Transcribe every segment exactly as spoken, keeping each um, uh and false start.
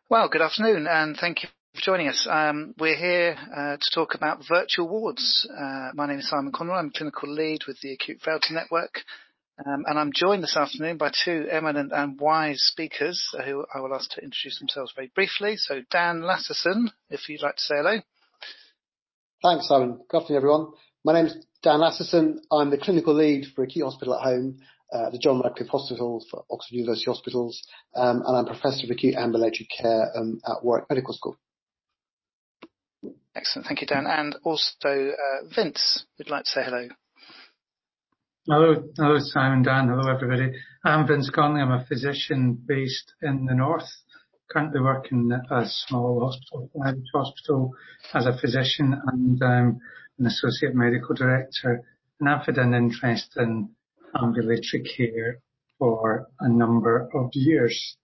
Well, good afternoon, and thank you for joining us. Um, we're here uh, to talk about virtual wards. Uh, my name is Simon Conroy. I'm clinical lead with the Acute Frailty Network, um, and I'm joined this afternoon by two eminent and wise speakers uh, who I will ask to introduce themselves very briefly. So, Dan Lasserson, if you'd like to say hello. Thanks, Simon. Good afternoon, everyone. My name is Dan Lasserson. I'm the clinical lead for Acute Hospital at Home at uh, the John Radcliffe Hospital for Oxford University Hospitals, um, and I'm Professor of Acute Ambulatory Care um, at Warwick Medical School. Excellent, thank you, Dan. And also uh, Vince, would like to say hello. Hello, hello, Simon, Dan. Hello, everybody. I'm Vince Conley. I'm a physician based in the north. Currently working at a small hospital, private hospital, as a physician and um, an associate medical director. And I've had an interest in ambulatory care for a number of years.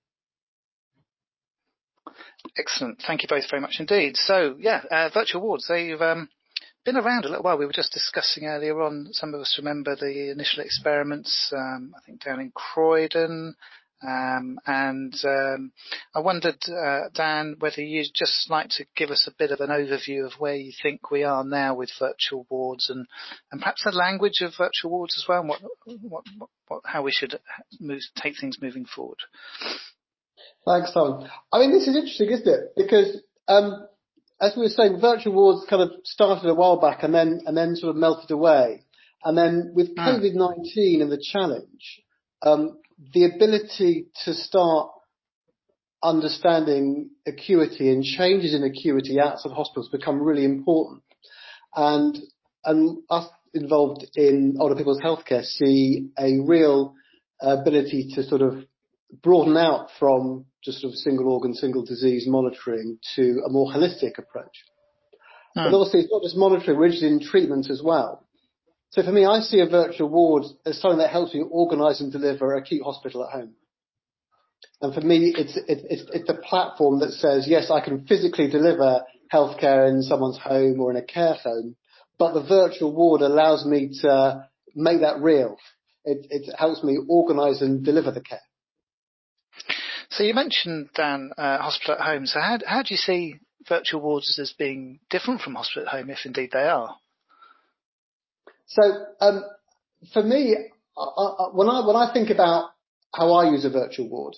Excellent. Thank you both very much indeed. So, yeah, uh, virtual wards, they've um, been around a little while. We were just discussing earlier on, some of us remember the initial experiments, um, I think down in Croydon. Um, and um, I wondered, uh, Dan, whether you'd just like to give us a bit of an overview of where you think we are now with virtual wards and, and perhaps the language of virtual wards as well, and what, what, what, what, how we should move, take things moving forward. Thanks, Simon. I mean, this is interesting, isn't it? Because, um, as we were saying, virtual wards kind of started a while back and then and then sort of melted away. And then with COVID nineteen and the challenge, um, the ability to start understanding acuity and changes in acuity outside hospitals become really important. And and us involved in older people's healthcare see a real ability to sort of broaden out from just sort of single organ, single disease monitoring to a more holistic approach. Mm. But obviously it's not just monitoring, we're interested in treatment as well. So for me, I see a virtual ward as something that helps me organise and deliver acute hospital at home. And for me, it's, it's, it's a platform that says, yes, I can physically deliver healthcare in someone's home or in a care home, but the virtual ward allows me to make that real. It, it helps me organise and deliver the care. So you mentioned, Dan, uh, hospital at home. So how, how do you see virtual wards as being different from hospital at home, if indeed they are? So um, for me, I, I, when I when I think about how I use a virtual ward,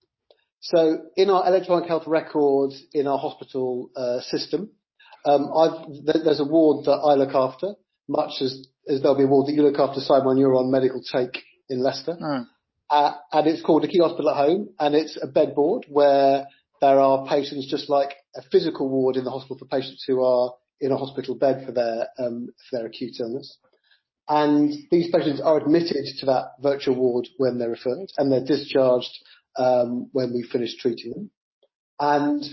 so in our electronic health records in our hospital uh, system, um, I've, there's a ward that I look after, much as, as there'll be a ward that you look after, Simon, you're on Medical Take in Leicester. Mm. Uh, and it's called Acute Hospital at Home, and it's a bed board where there are patients just like a physical ward in the hospital for patients who are in a hospital bed for their um, for their acute illness. And these patients are admitted to that virtual ward when they're referred, and they're discharged um, when we finish treating them. And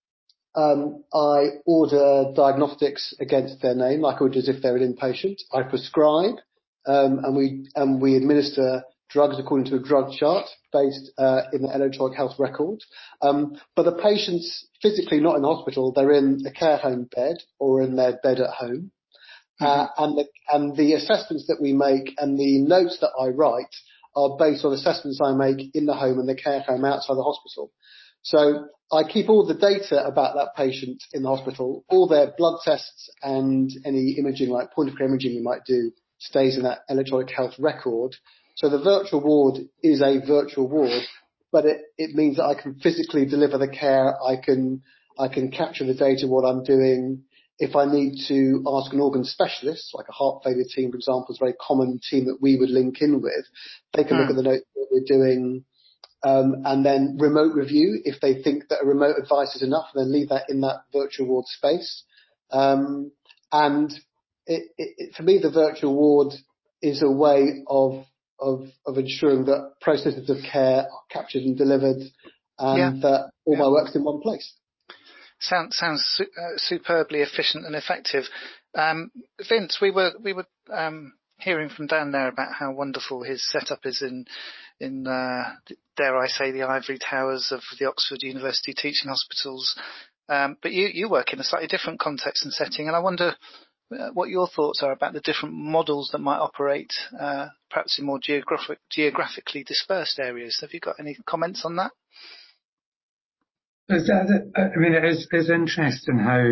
um, I order diagnostics against their name, like I would as if they're an inpatient. I prescribe, um, and we and we administer drugs according to a drug chart based uh, in the electronic health record. Um, but the patient's physically not in the hospital, they're in a care home bed or in their bed at home. Mm-hmm. Uh, and, the, and the assessments that we make and the notes that I write are based on assessments I make in the home and the care home outside the hospital. So I keep all the data about that patient in the hospital, all their blood tests and any imaging like point of care imaging we might do stays in that electronic health record. So the virtual ward is a virtual ward, but it, it means that I can physically deliver the care. I can, I can capture the data, what I'm doing. If I need to ask an organ specialist, like a heart failure team, for example, is a very common team that we would link in with, they can mm. look at the notes that we're doing, um, and then remote review if they think that a remote advice is enough, and then leave that in that virtual ward space. Um, and it, it, it, for me, the virtual ward is a way of Of, of ensuring that processes of care are captured and delivered, and yeah. that all yeah. my work's in one place. Sounds sounds su- uh, superbly efficient and effective. Um, Vince, we were we were um, hearing from Dan there about how wonderful his setup is in in uh, dare I say the ivory towers of the Oxford University teaching hospitals. Um, but you you work in a slightly different context and setting, and I wonder what your thoughts are about the different models that might operate, uh, perhaps in more geographic, geographically dispersed areas. Have you got any comments on that? That, I mean, it is, it's interesting how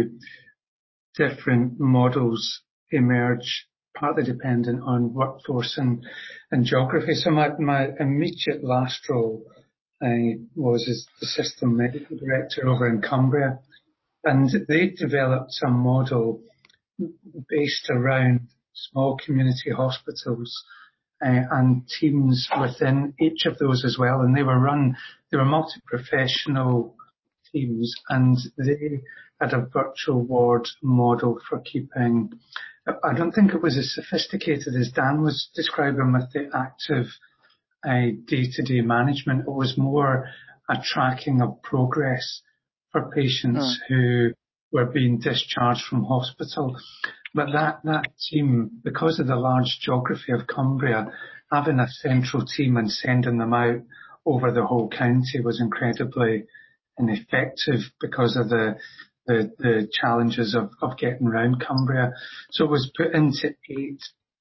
different models emerge, partly dependent on workforce and, and geography. So my, my immediate last role uh, was as the system medical director over in Cumbria, and they developed a model based around small community hospitals uh, and teams within each of those as well. And they were run, they were multi-professional teams, and they had a virtual ward model for keeping, I don't think it was as sophisticated as Dan was describing with the active uh, day-to-day management. It was more a tracking of progress for patients mm. who were being discharged from hospital. But that, that team, because of the large geography of Cumbria, having a central team and sending them out over the whole county was incredibly ineffective because of the the, the challenges of, of getting around Cumbria. So it was put into eight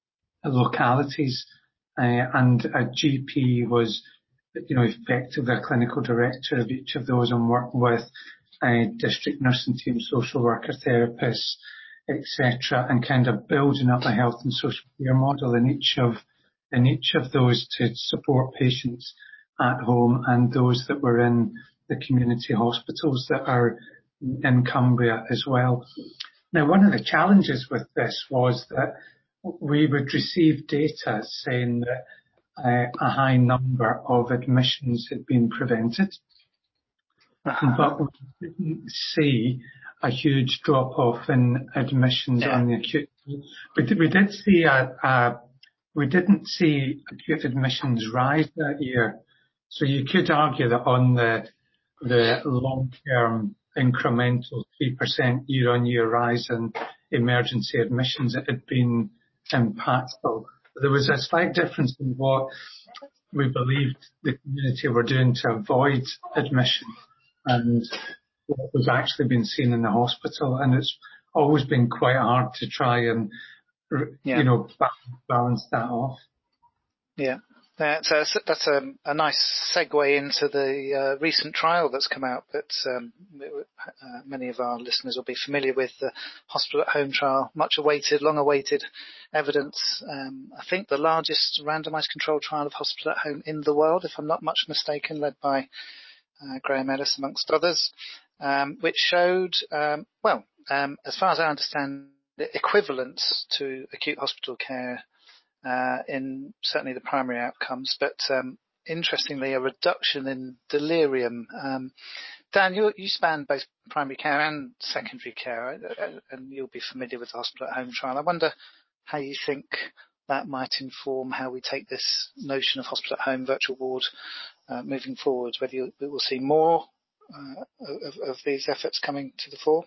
localities, uh, and a G P was, you know, effectively a clinical director of each of those, and worked with uh, district nursing teams, social worker, therapists, et cetera, and kind of building up a health and social care model in each of in each of those to support patients at home and those that were in the community hospitals that are in Cumbria as well. Now, one of the challenges with this was that we would receive data saying that uh, a high number of admissions had been prevented, uh-huh. but we didn't see a huge drop-off in admissions yeah. on the acute. We did, we did see a, a, we didn't see acute admissions rise that year. So you could argue that on the the long-term incremental three percent year-on-year rise in emergency admissions, it had been impactful. There was a slight difference in what we believed the community were doing to avoid admission and what was actually being seen in the hospital. And it's always been quite hard to try and, yeah. you know, balance that off. Yeah. That's a, that's a, a nice segue into the uh, recent trial that's come out that um, uh, many of our listeners will be familiar with, the hospital at home trial, much awaited, long awaited evidence. Um, I think the largest randomized controlled trial of hospital at home in the world, if I'm not much mistaken, led by uh, Graham Ellis amongst others, um, which showed, um, well, um, as far as I understand, the equivalence to acute hospital care Uh, in certainly the primary outcomes, but um, interestingly, a reduction in delirium. Um, Dan, you, you span both primary care and secondary care, uh, and you'll be familiar with the hospital at home trial. I wonder how you think that might inform how we take this notion of hospital at home virtual ward uh, moving forward, whether you, we will see more uh, of, of these efforts coming to the fore.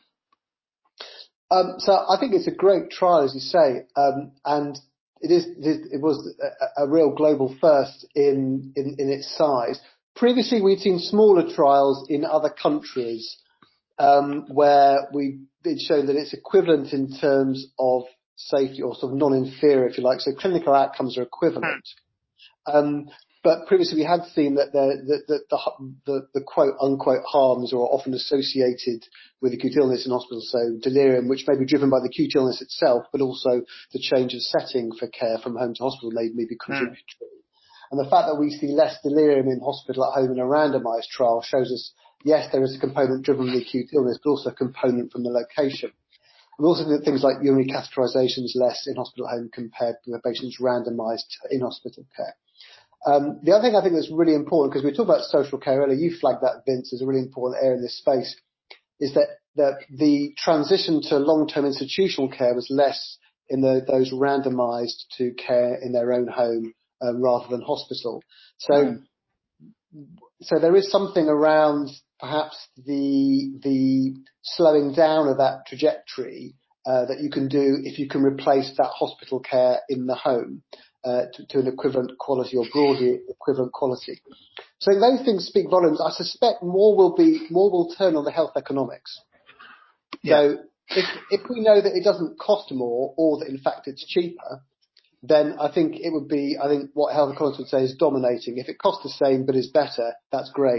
Um, so I think it's a great trial, as you say, um, and It is. It was a, a real global first in, in, in its size. Previously, we'd seen smaller trials in other countries um, where we it showed that it's equivalent in terms of safety, or sort of non-inferior, if you like. So clinical outcomes are equivalent. Um, but previously, we had seen that the the, the, the, the, the quote unquote harms are often associated with acute illness in hospital. So delirium, which may be driven by the acute illness itself, but also the change of setting for care from home to hospital may, may be contributory. Mm. And the fact that we see less delirium in hospital at home in a randomised trial shows us, yes, there is a component driven by the acute illness, but also a component from the location. We also think that things like urinary catheterisation is less in hospital at home compared to the patients randomised in hospital care. Um, the other thing I think that's really important, because we talked about social care earlier, you flagged that, Vince, as a really important area in this space, is that, that the transition to long-term institutional care was less in the, those randomised to care in their own home uh, rather than hospital. So, mm. so there is something around perhaps the the slowing down of that trajectory uh, that you can do if you can replace that hospital care in the home. Uh, to, to an equivalent quality, or broadly equivalent quality. So those things speak volumes. I suspect more will be, more will turn on the health economics. Yeah. So if, if we know that it doesn't cost more, or that in fact it's cheaper, then I think it would be, I think what health economists would say is dominating. If it costs the same but is better, that's great.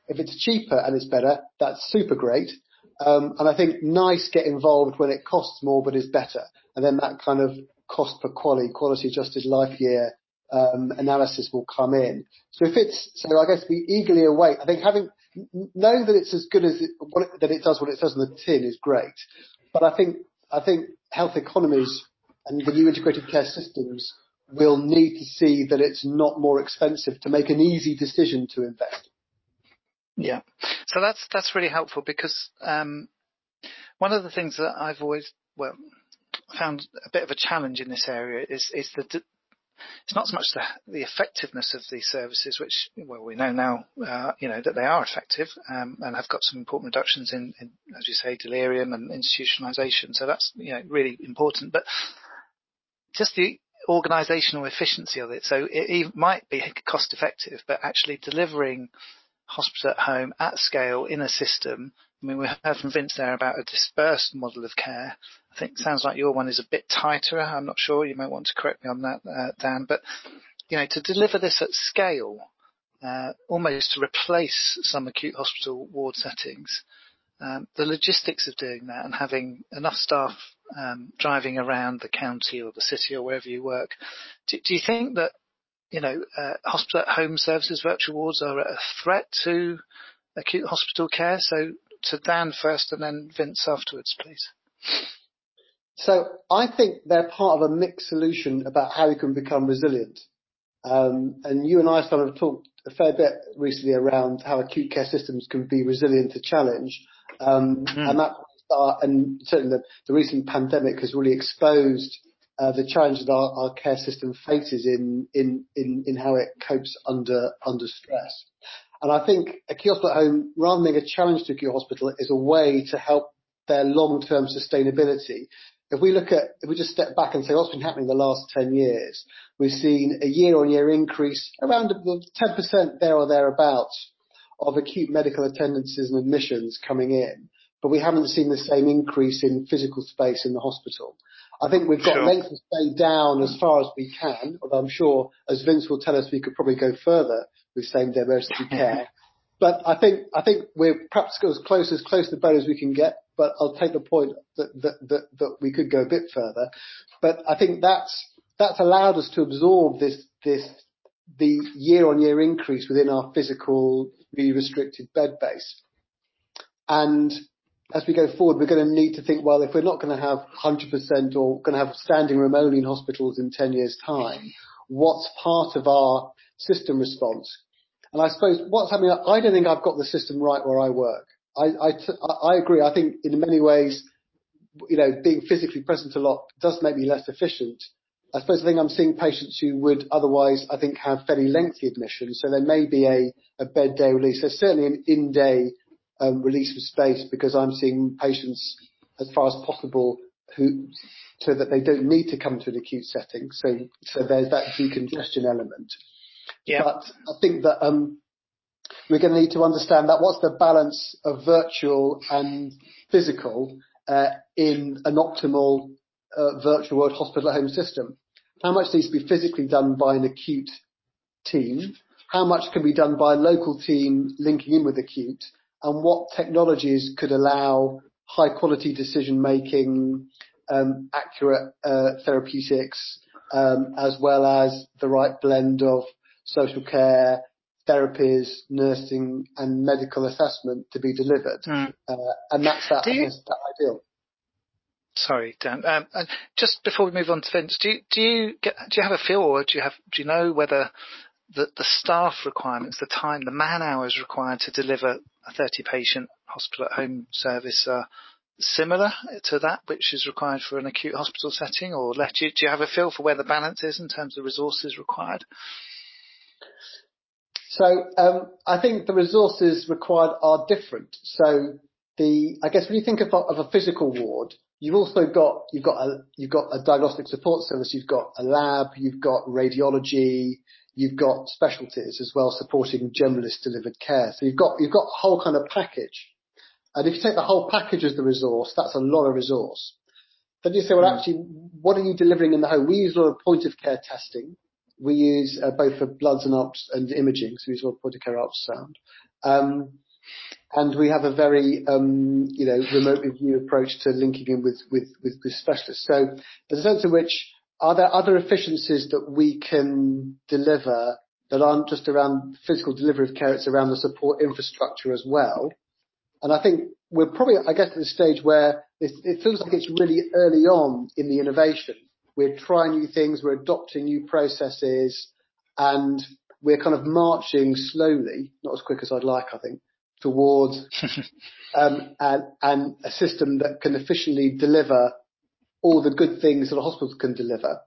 If it's cheaper and it's better, that's super great. Um, and I think NICE get involved when it costs more but is better. And then that kind of cost per quality, quality adjusted life year um, analysis will come in. So if it's, so I guess we eagerly await. I think having, knowing that it's as good as it, what it, that it does what it says on the tin is great. But I think, I think health economies and the new integrated care systems will need to see that it's not more expensive to make an easy decision to invest. Yeah. So that's, that's really helpful because, um, one of the things that I've always, well, found a bit of a challenge in this area is, is that it's not so much the, the effectiveness of these services, which, well, we know now, uh, you know, that they are effective, um, and have got some important reductions in, in, as you say, delirium and institutionalization. So that's, you know, really important, but just the organizational efficiency of it. So it, it might be cost effective, but actually delivering hospital at home at scale in a system. I mean, we heard from Vince there about a dispersed model of care. I think it sounds like your one is a bit tighter. I'm not sure. You might want to correct me on that, uh, Dan. But, you know, to deliver this at scale, uh, almost to replace some acute hospital ward settings, um, the logistics of doing that and having enough staff um, driving around the county or the city or wherever you work, do, do you think that, you know, uh, hospital at home services, virtual wards are a threat to acute hospital care? So to Dan first and then Vince afterwards, please. So I think they're part of a mixed solution about how we can become resilient. Um, and you and I kind of talked a fair bit recently around how acute care systems can be resilient to challenge. Um, mm. And that, uh, and certainly the, the recent pandemic has really exposed uh, the challenge that our, our care system faces in, in, in, in how it copes under, under stress. And I think acute hospital at home, rather than being a challenge to acute hospital, is a way to help their long-term sustainability. If we look at, if we just step back and say what's been happening the last ten years, we've seen a year-on-year increase around ten percent there or thereabouts of acute medical attendances and admissions coming in, but we haven't seen the same increase in physical space in the hospital. I think we've got sure. length of stay down as far as we can, although I'm sure, as Vince will tell us, we could probably go further with same-day emergency care. But I think I think we're perhaps as close as close to the bone as we can get. But I'll take the point that that, that that we could go a bit further. But I think that's that's allowed us to absorb this this the year-on-year increase within our physical really restricted bed base. And as we go forward, we're going to need to think, well, if we're not going to have one hundred percent or going to have standing room only in hospitals in ten years' time, what's part of our system response? And I suppose what's happening, I don't think I've got the system right where I work. I, I, I agree. I think in many ways, you know, being physically present a lot does make me less efficient. I suppose I think I'm seeing patients who would otherwise, I think, have fairly lengthy admissions. So there may be a, a bed day release. There's certainly an in-day um, release of space because I'm seeing patients as far as possible who, so that they don't need to come to an acute setting. So, so there's that decongestion element. Yeah. But I think that um, we're going to need to understand that what's the balance of virtual and physical uh, in an optimal uh, virtual world hospital at home system. How much needs to be physically done by an acute team? How much can be done by a local team linking in with acute? And what technologies could allow high quality decision making, um, accurate uh, therapeutics, um, as well as the right blend of social care, therapies, nursing, and medical assessment to be delivered. Mm. Uh, and that's that, you, I guess, that ideal. Sorry, Dan. Um, and just before we move on to Vince, do you, do you get, do you have a feel, or do you have, do you know whether the, the staff requirements, the time, the man hours required to deliver a thirty patient hospital at home service are similar to that which is required for an acute hospital setting, or less? Do you, do you have a feel for where the balance is in terms of resources required? So um, I think the resources required are different. So the, I guess when you think of, of a physical ward, you've also got you've got a you've got a diagnostic support service, you've got a lab, you've got radiology, you've got specialties as well supporting generalist delivered care. So you've got you've got a whole kind of package. And if you take the whole package as the resource, that's a lot of resource. Then you say, well, mm. actually, what are you delivering in the home? We use a lot of point of care testing. We use uh, both for bloods and ults and imaging, so we use a lot of point of care ultrasound. Um, and we have a very, um, you know, remote review approach to linking in with, with, with, with specialists. So there's a sense in which are there other efficiencies that we can deliver that aren't just around physical delivery of care, it's around the support infrastructure as well. And I think we're probably, I guess, at the stage where it, it feels like it's really early on in the innovation. We're trying new things, we're adopting new processes, and we're kind of marching slowly, not as quick as I'd like, I think, towards um, and, and a system that can efficiently deliver all the good things that a hospital can deliver,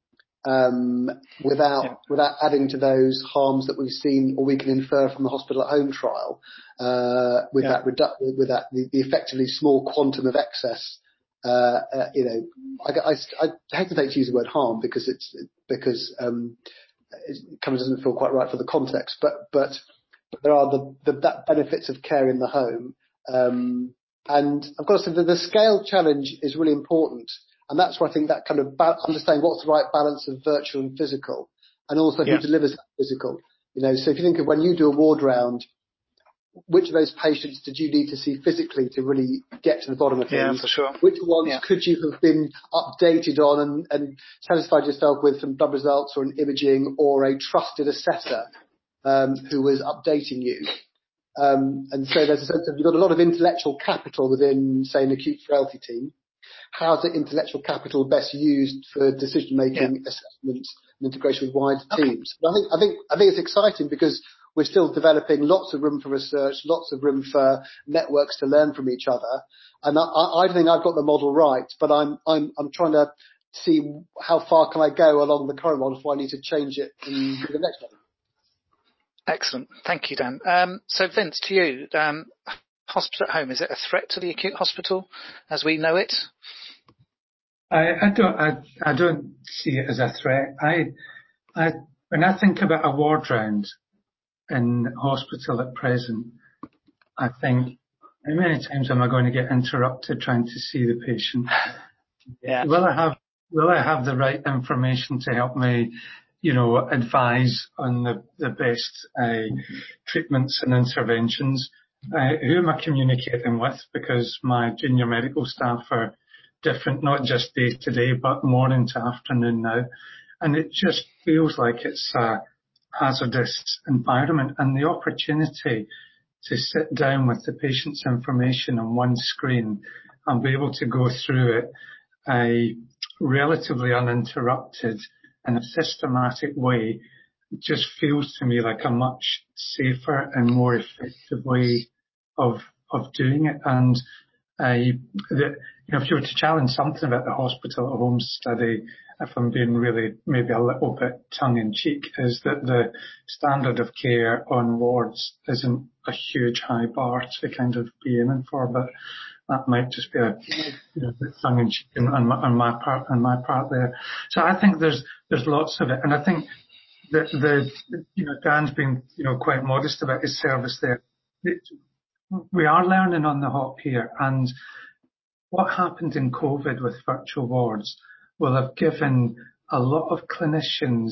um, without yeah. without adding to those harms that we've seen or we can infer from the hospital at home trial, uh, with yeah. that redu- with that the, the effectively small quantum of excess. Uh, uh, you know, I, I, I hesitate to use the word harm because it's because um, it kind of doesn't feel quite right for the context, but but, but there are the, the that benefits of care in the home, um, and I've got to say that the scale challenge is really important. And that's where I think that kind of ba- understanding what's the right balance of virtual and physical, and also yeah. who delivers that physical. You know, so if you think of when you do a ward round, which of those patients did you need to see physically to really get to the bottom of things? Yeah, for sure. Which ones yeah. could you have been updated on and, and satisfied yourself with from blood results or an imaging or a trusted assessor um, who was updating you? Um, and so there's a sense of you've got a lot of intellectual capital within, say, an acute frailty team. How's the intellectual capital best used for decision-making, yeah. assessment, and integration with wider okay. teams? But I think, I think, I think it's exciting because we're still developing lots of room for research, lots of room for networks to learn from each other. And I, I think I've got the model right, but I'm, I'm, I'm trying to see how far can I go along the current model before I need to change it and do the next model. Excellent. Thank you, Dan. Um, so Vince, to you, um, hospital at home, is it a threat to the acute hospital as we know it? I, I don't. I, I don't see it as a threat. I, I, when I think about a ward round in hospital at present, I think, how many times am I going to get interrupted trying to see the patient? Yeah. Will I have Will I have the right information to help me, you know, advise on the the best uh, treatments and interventions? Uh, who am I communicating with? Because my junior medical staff are different, not just day to day, but morning to afternoon now. And it just feels like it's a hazardous environment, and the opportunity to sit down with the patient's information on one screen and be able to go through it a relatively uninterrupted in a systematic way just feels to me like a much safer and more effective way of of doing it. And I, the, you know, if you were to challenge something about the hospital at home study, if I'm being really maybe a little bit tongue in cheek, is that the standard of care on wards isn't a huge high bar to kind of be aiming for, but that might just be a, you know, tongue in cheek on my, on my part, on my part there. So I think there's there's lots of it, and I think that the you know Dan's been you know quite modest about his service there. It, we are learning on the hop here, and what happened in COVID with virtual wards will have given a lot of clinicians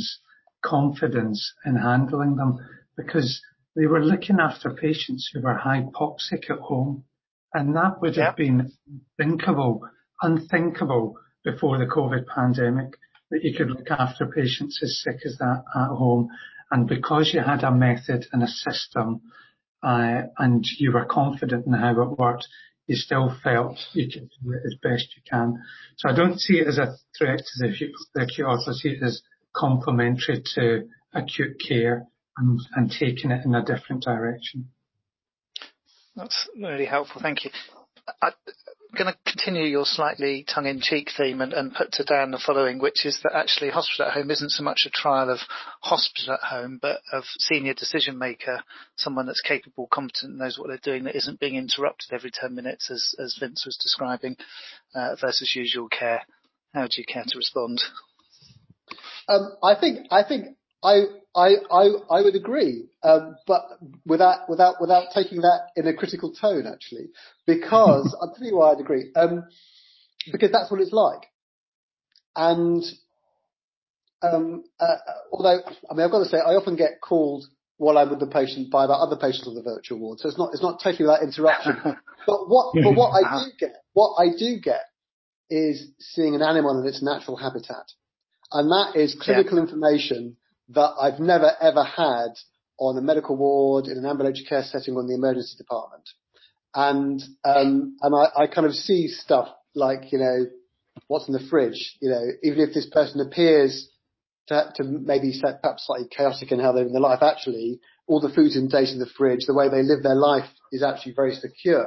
confidence in handling them, because they were looking after patients who were hypoxic at home, and that would have yeah. been unthinkable, unthinkable before the COVID pandemic, that you could look after patients as sick as that at home. And because you had a method and a system, uh, and you were confident in how it worked, you still felt you could do it as best you can. So I don't see it as a threat to the acute, the acute hospital. I see it as complementary to acute care and, and taking it in a different direction. That's really helpful. Thank you. I, I'm going to continue your slightly tongue-in-cheek theme and, and put to Dan the following, which is that actually hospital at home isn't so much a trial of hospital at home, but of senior decision maker, someone that's capable, competent, knows what they're doing, that isn't being interrupted every ten minutes, as, as Vince was describing, uh, versus usual care. How do you care to respond? Um, I think, I think, I, I, I, I would agree, um, but without, without, without taking that in a critical tone, actually, because I'll tell you why I'd agree, um, because that's what it's like. And, um, uh, although, I mean, I've got to say, I often get called while I'm with the patient by about other patients on the virtual ward. So it's not, it's not totally that interruption. But what, but what I do get, what I do get is seeing an animal in its natural habitat. And that is clinical yeah. information that I've never ever had on a medical ward, in an ambulatory care setting, or in the emergency department. And, um, and I, I kind of see stuff like, you know, what's in the fridge, you know, even if this person appears to, to maybe perhaps slightly chaotic in how they live their life, actually, all the food's in date in the fridge, the way they live their life is actually very secure.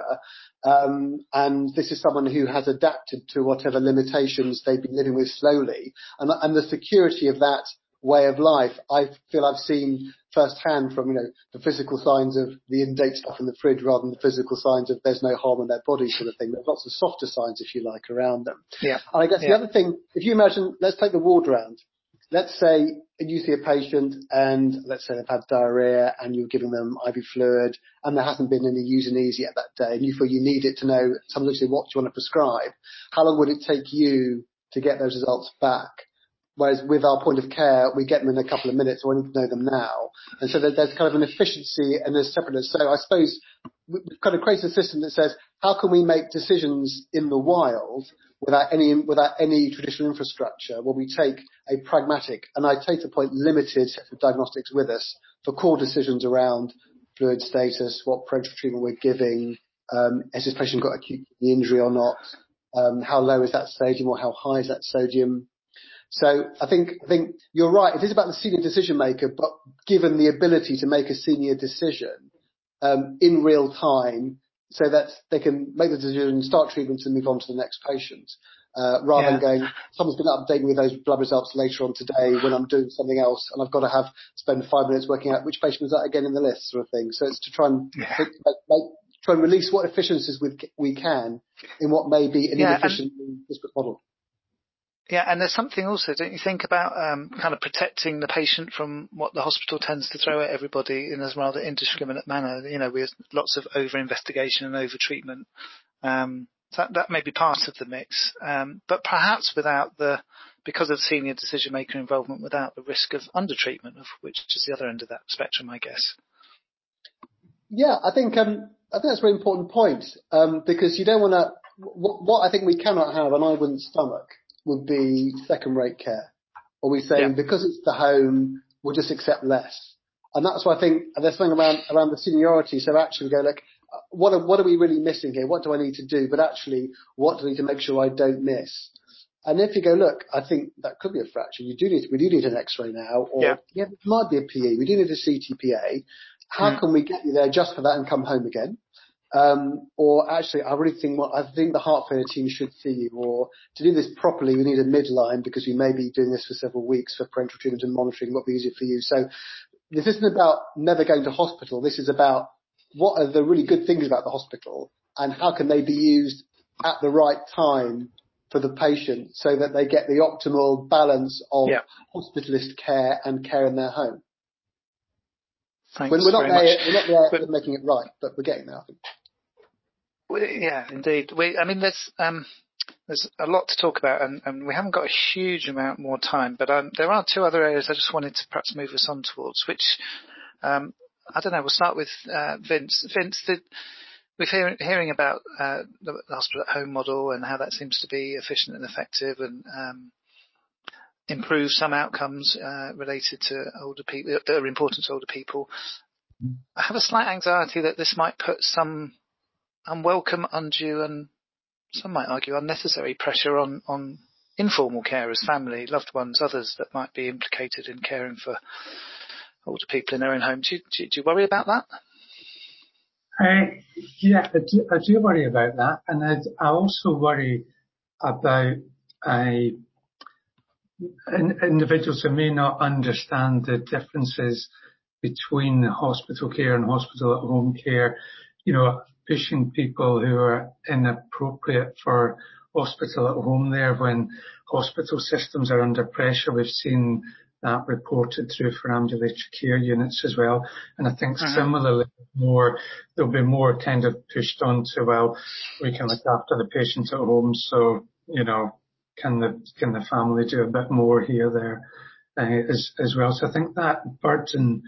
Um, and this is someone who has adapted to whatever limitations they've been living with slowly. And, and the security of that way of life, I feel I've seen firsthand from, you know, the physical signs of the in-date stuff in the fridge rather than the physical signs of there's no harm in their body sort of thing. There's lots of softer signs, if you like, around them. Yeah. And I guess yeah. the other thing, if you imagine, let's take the ward round. Let's say you see a patient and let's say they've had diarrhea and you're giving them I V fluid and there hasn't been any euthanasia yet that day and you feel you need it to know something, what do you want to prescribe? How long would it take you to get those results back? Whereas with our point of care, we get them in a couple of minutes, so we need to know them now. And so there's kind of an efficiency and a separateness. So I suppose we've kind of created a system that says, how can we make decisions in the wild without any, without any traditional infrastructure, where we take a pragmatic, and I take the point, limited set of diagnostics with us for core decisions around fluid status, what parenteral treatment we're giving, um, has this patient got acute kidney injury or not, um, how low is that sodium or how high is that sodium? So I think, I think you're right. It is about the senior decision maker, but given the ability to make a senior decision, um, in real time so that they can make the decision, start treatment and move on to the next patient, uh, rather yeah. than going, someone's going to update me with those blood results later on today when I'm doing something else and I've got to have, spend five minutes working out which patient is that again in the list sort of thing. So it's to try and yeah. make, make, try and release what efficiencies we, we can in what may be an yeah, inefficient disparate model. Yeah, and there's something also, don't you think, about um, kind of protecting the patient from what the hospital tends to throw at everybody in a rather indiscriminate manner, you know, with lots of over-investigation and over-treatment. Um, that, that may be part of the mix, um, but perhaps without the, because of senior decision-maker involvement, without the risk of under-treatment, of which is the other end of that spectrum, I guess. Yeah, I think, um, I think that's a very important point, um, because you don't want to, what, what I think we cannot have, and I wouldn't stomach, would be second-rate care. Or we say, yeah. because it's the home, we'll just accept less. And that's why I think there's something around, around the seniority. So actually we go, like, what are, what are we really missing here? What do I need to do? But actually, what do I need to make sure I don't miss? And if you go, look, I think that could be a fracture. You do need, we do need an X-ray now, or yeah, yeah it might be a P E. We do need a C T P A. How mm. can we get you there just for that and come home again? Um, or actually, I really think what, I think the heart failure team should see you, or to do this properly, we need a midline because we may be doing this for several weeks for parenteral treatment and monitoring what will be easier for you. So this isn't about never going to hospital. This is about what are the really good things about the hospital and how can they be used at the right time for the patient so that they get the optimal balance of yeah. hospitalist care and care in their home. Thanks we're, we're not very there, much. We're not there but, making it right, but we're getting there, I think. We, yeah, indeed. We, I mean, there's um, there's a lot to talk about, and, and we haven't got a huge amount more time. But um, there are two other areas I just wanted to perhaps move us on towards, which um, I don't know. We'll start with uh, Vince. Vince, did, we're hearing, hearing about uh, the hospital at home model and how that seems to be efficient and effective, and um, improve some outcomes uh, related to older people that are important to older people. I have a slight anxiety that this might put some unwelcome, undue, and some might argue unnecessary pressure on, on informal carers, family, loved ones, others that might be implicated in caring for older people in their own home. Do you, do you, do you worry about that? Uh, yeah, I do, I do worry about that. And I, I also worry about uh, in, individuals who may not understand the differences between hospital care and hospital at home care, you know, pushing people who are inappropriate for hospital at home there when hospital systems are under pressure. We've seen that reported through for ambulatory care units as well. And I think uh-huh. similarly, more, there'll be more kind of pushed on to, well, we can look after the patient at home. So, you know, can the, can the family do a bit more here, there, uh, as, as well. So I think that burden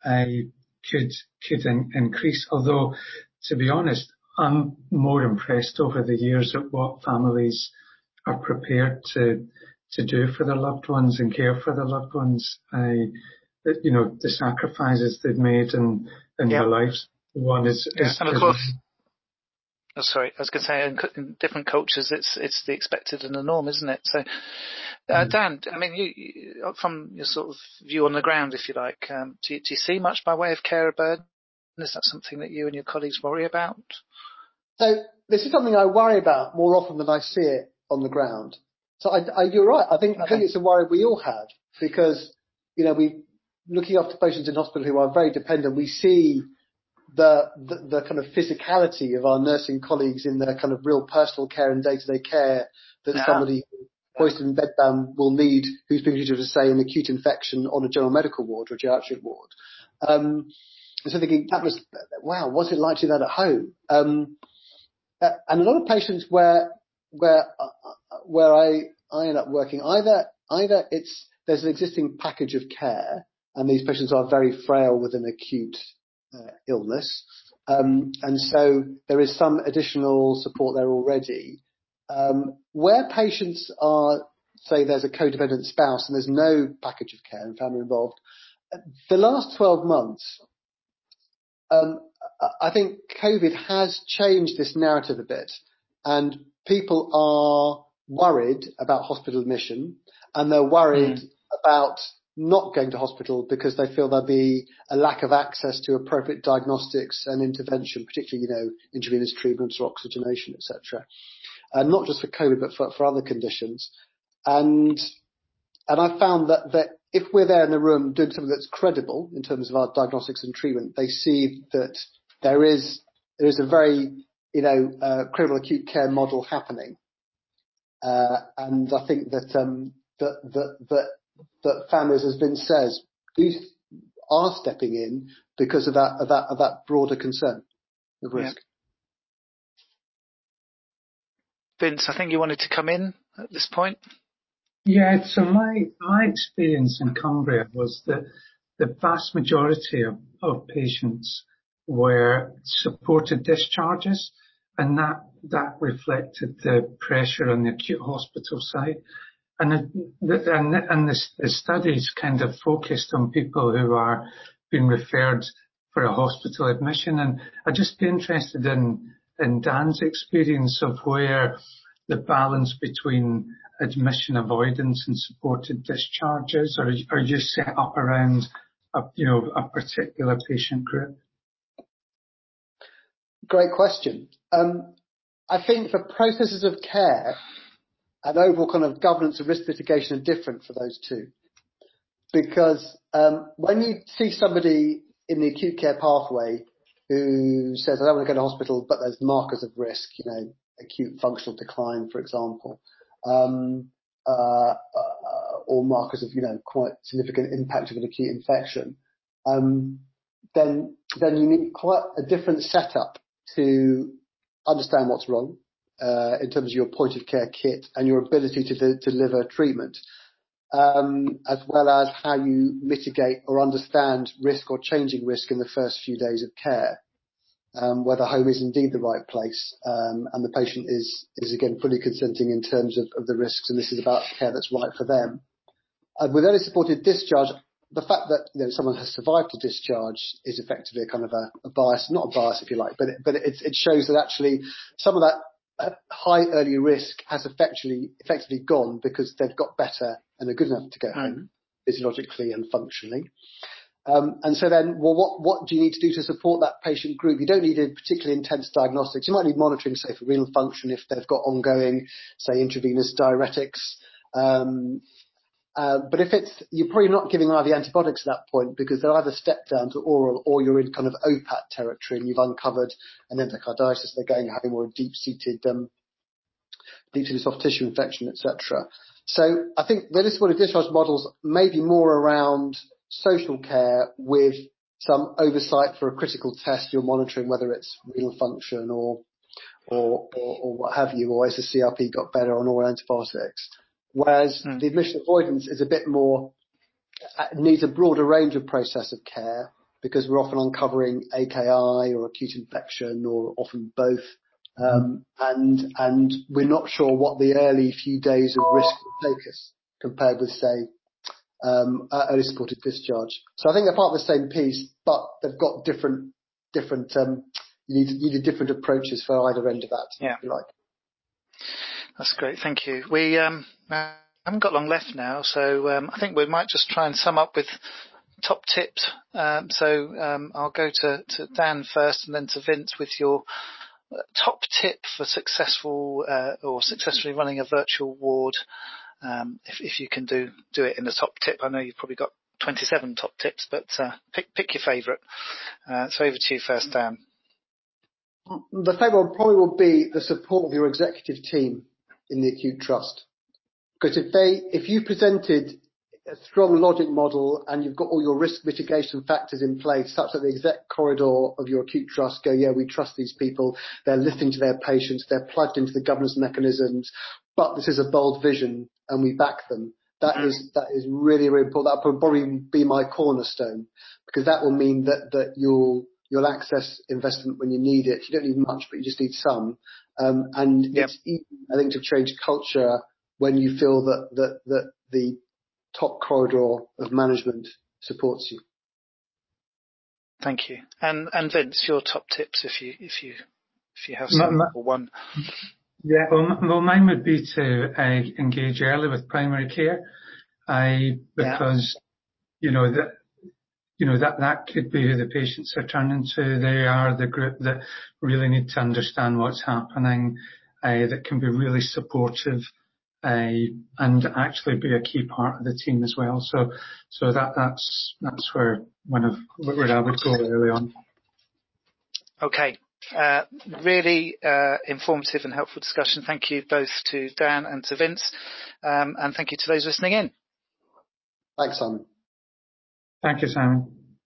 uh, could could in, increase. Although, to be honest, I'm more impressed over the years at what families are prepared to to do for their loved ones and care for their loved ones. I, you know, the sacrifices they've made in in Yeah. their lives. One is, Yeah, is and of is- course, oh, sorry, I was going to say, in, cu- in different cultures, it's it's the expected and the norm, isn't it? So, uh, Mm. Dan, I mean, you, you, from your sort of view on the ground, if you like, um, do, you, do you see much by way of care burden? Is that something that you and your colleagues worry about? So this is something I worry about more often than I see it on the ground. So I, I, you're right. I think I think Okay. it's a worry we all have because, you know, we looking after patients in hospital who are very dependent. We see the, the the kind of physicality of our nursing colleagues in their kind of real personal care and day-to-day care that Yeah. somebody hoisted in bedbound will need, who's been treated with, say, an acute infection on a general medical ward or a geriatric ward. Um, and so thinking that was, wow, what's it like to do that at home? Um, uh, and a lot of patients where where uh, where I I end up working, either either it's there's an existing package of care, and these patients are very frail with an acute uh, illness, um, and so there is some additional support there already. Um, where patients are, say, there's a codependent spouse and there's no package of care and family involved, the last twelve months. Um, I think COVID has changed this narrative a bit, and people are worried about hospital admission, and they're worried Mm. about not going to hospital because they feel there'll be a lack of access to appropriate diagnostics and intervention, particularly, you know, intravenous treatments or oxygenation, et cetera. And not just for COVID, but for, for other conditions. And And I found that, that if we're there in the room doing something that's credible in terms of our diagnostics and treatment, they see that there is there is a very, you know, uh, credible acute care model happening. Uh, and I think that, um, that, that, that, that families, as Vince says, do, are stepping in because of that, of that, of that broader concern of risk. Yeah. Vince, I think you wanted to come in at this point. Yeah, so my my experience in Cumbria was that the vast majority of, of patients were supported discharges, and that that reflected the pressure on the acute hospital side. And the, and, and the, the studies kind of focused on people who are being referred for a hospital admission. And I'd just be interested in in Dan's experience of where the balance between admission avoidance and supported discharges, or are you set up around a, you know, a particular patient group? Great question. Um, I think the processes of care and overall kind of governance and risk mitigation are different for those two. Because um, when you see somebody in the acute care pathway who says, I don't want to go to hospital, but there's markers of risk, you know, acute functional decline, for example, um, uh, uh, or markers of, you know, quite significant impact of an acute infection, um, then then you need quite a different setup to understand what's wrong uh, in terms of your point of care kit and your ability to de- deliver treatment, um, as well as how you mitigate or understand risk or changing risk in the first few days of care. Um, whether home is indeed the right place, um, and the patient is, is again fully consenting in terms of, of the risks, and this is about care that's right for them. Uh, with early supported discharge, the fact that, you know, someone has survived to discharge is effectively a kind of a, a bias, not a bias if you like, but it, but it, it shows that actually some of that uh, high early risk has effectively effectively gone because they've got better and are good enough to go Mm. home physiologically and functionally. Um, and so then, well, what, what do you need to do to support that patient group? You don't need a particularly intense diagnostics. You might need monitoring, say, for renal function if they've got ongoing, say, intravenous diuretics. Um, uh, but if it's, you're probably not giving I V antibiotics at that point because they'll either step down to oral or you're in kind of O P A T territory and you've uncovered an endocarditis, they're going home, or a deep-seated, um, deep-seated soft tissue infection, et cetera. So I think the supported discharge models may be more around social care with some oversight for a critical test you're monitoring, whether it's renal function or or, or, or what have you, or has the C R P got better on oral antibiotics. Whereas Mm. the admission avoidance is a bit more, uh, needs a broader range of process of care, because we're often uncovering A K I or acute infection, or often both. Um, and, and we're not sure what the early few days of risk will take us compared with, say, um, early supported discharge. So I think they're part of the same piece, but they've got different, different, um, you need, you need different approaches for either end of that, yeah. if you like. That's great. Thank you. We, um, uh, haven't got long left now, so, um, I think we might just try and sum up with top tips. Um, so, um, I'll go to, to Dan first and then to Vince with your top tip for successful uh, or successfully running a virtual ward. Um, if, if you can do do it in the top tip, I know you've probably got twenty-seven top tips, but uh, pick pick your favourite. Uh, so over to you first, Dan. The favourite one probably will be the support of your executive team in the acute trust, because if they if you presented a strong logic model and you've got all your risk mitigation factors in place such that the exec corridor of your acute trust go, yeah, we trust these people, they're listening to their patients, they're plugged into the governance mechanisms, but this is a bold vision and we back them. That mm-hmm. is, that is really, really important. That will probably be my cornerstone, because that will mean that, that you'll, you'll access investment when you need it. You don't need much, but you just need some. Um, and yep. It's easy, I think, to change culture when you feel that, that, that the top corridor of management supports you. Thank you. And and Vince, your top tips, if you if you if you have some my, or one. Yeah, well, well, mine would be to uh, engage early with primary care, I because yeah. you know that you know that that could be who the patients are turning to. They are the group that really need to understand what's happening, uh, that can be really supportive. Uh, and actually be a key part of the team as well. So, so that, that's, that's where one of, where I would go early on. Okay. Uh, really, uh, informative and helpful discussion. Thank you both to Dan and to Vince. Um, and thank you to those listening in. Thanks, Simon. Thank you, Simon.